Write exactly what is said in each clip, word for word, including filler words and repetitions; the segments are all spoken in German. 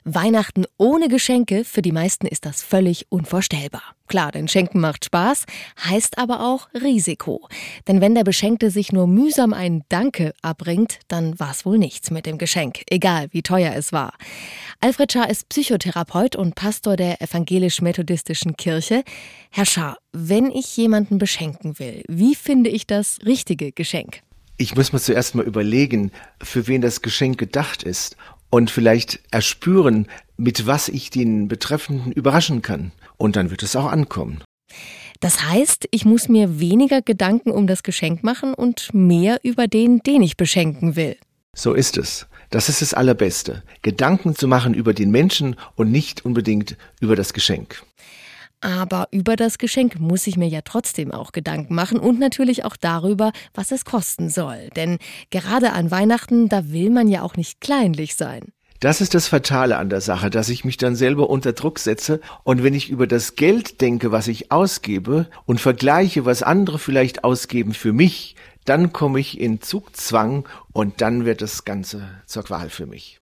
Weihnachten ohne Geschenke, für die meisten ist das völlig unvorstellbar. Klar, denn Schenken macht Spaß, heißt aber auch Risiko. Denn wenn der Beschenkte sich nur mühsam ein Danke abbringt, dann war es wohl nichts mit dem Geschenk, egal wie teuer es war. Alfred Schaar ist Psychotherapeut und Pastor der evangelisch-methodistischen Kirche. Herr Schaar, wenn ich jemanden beschenken will, wie finde ich das richtige Geschenk? Ich muss mir zuerst mal überlegen, für wen das Geschenk gedacht ist und vielleicht erspüren, mit was ich den Betreffenden überraschen kann. Und dann wird es auch ankommen. Das heißt, ich muss mir weniger Gedanken um das Geschenk machen und mehr über den, den ich beschenken will. So ist es. Das ist das Allerbeste. Gedanken zu machen über den Menschen und nicht unbedingt über das Geschenk. Aber über das Geschenk muss ich mir ja trotzdem auch Gedanken machen und natürlich auch darüber, was es kosten soll. Denn gerade an Weihnachten, da will man ja auch nicht kleinlich sein. Das ist das Fatale an der Sache, dass ich mich dann selber unter Druck setze und wenn ich über das Geld denke, was ich ausgebe und vergleiche, was andere vielleicht ausgeben für mich, dann komme ich in Zugzwang und dann wird das Ganze zur Qual für mich.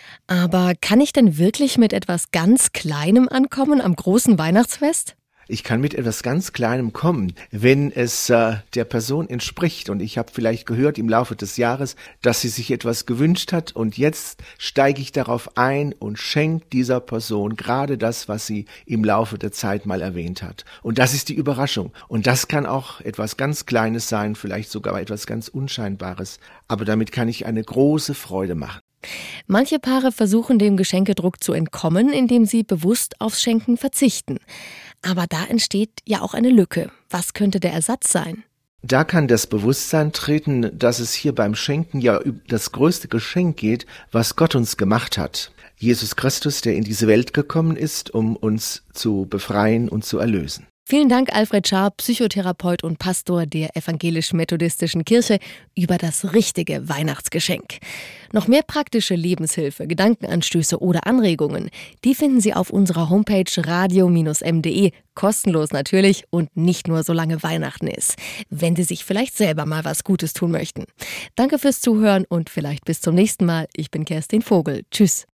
Aber kann ich denn wirklich mit etwas ganz Kleinem ankommen am großen Weihnachtsfest? Ich kann mit etwas ganz Kleinem kommen, wenn es äh, der Person entspricht. Und ich habe vielleicht gehört im Laufe des Jahres, dass sie sich etwas gewünscht hat. Und jetzt steige ich darauf ein und schenke dieser Person gerade das, was sie im Laufe der Zeit mal erwähnt hat. Und das ist die Überraschung. Und das kann auch etwas ganz Kleines sein, vielleicht sogar etwas ganz Unscheinbares. Aber damit kann ich eine große Freude machen. Manche Paare versuchen dem Geschenkedruck zu entkommen, indem sie bewusst aufs Schenken verzichten. Aber da entsteht ja auch eine Lücke. Was könnte der Ersatz sein? Da kann das Bewusstsein treten, dass es hier beim Schenken ja um das größte Geschenk geht, was Gott uns gemacht hat. Jesus Christus, der in diese Welt gekommen ist, um uns zu befreien und zu erlösen. Vielen Dank, Alfred Schaar, Psychotherapeut und Pastor der evangelisch-methodistischen Kirche, über das richtige Weihnachtsgeschenk. Noch mehr praktische Lebenshilfe, Gedankenanstöße oder Anregungen, die finden Sie auf unserer Homepage radio M D E, kostenlos natürlich und nicht nur solange Weihnachten ist, wenn Sie sich vielleicht selber mal was Gutes tun möchten. Danke fürs Zuhören und vielleicht bis zum nächsten Mal. Ich bin Kerstin Vogel. Tschüss.